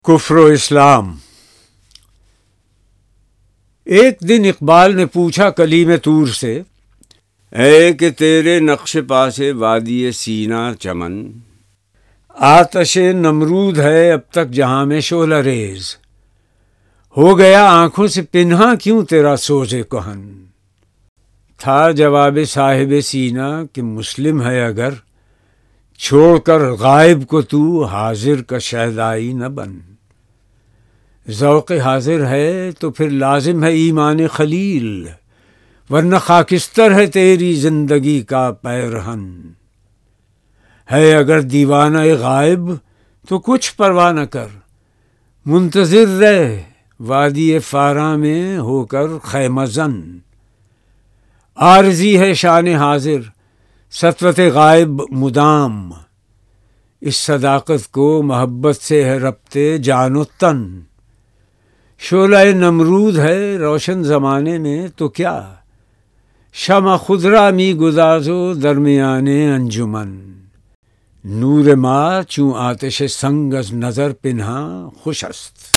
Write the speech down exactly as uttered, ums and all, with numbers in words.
کفر و اسلام۔ ایک دن اقبال نے پوچھا کلیم طور سے، اے کہ تیرے نقش پاس وادی سینا چمن، آتش نمرود ہے اب تک جہاں میں شعلہ ریز، ہو گیا آنکھوں سے پنہاں کیوں تیرا سوز کہن۔ تھا جواب صاحب سینا کہ مسلم ہے اگر، چھوڑ کر غائب کو تو حاضر کا شہدائی نہ بن۔ ذوق حاضر ہے تو پھر لازم ہے ایمان خلیل، ورنہ خاکستر ہے تیری زندگی کا پیرہن۔ ہے اگر دیوانہ غائب تو کچھ پرواہ نہ کر، منتظر رہ وادی فاراں میں ہو کر خیمہ زن۔ عارضی ہے شان حاضر سطوت غائب مدام، اس صداقت کو محبت سے ہے ربط جان و تن۔ شعلہ نمرود ہے روشن زمانے میں تو کیا، شمع خضرا می گدازو درمیان انجمن۔ نور ما چون آتش سنگ از نظر پنہاں خوش است۔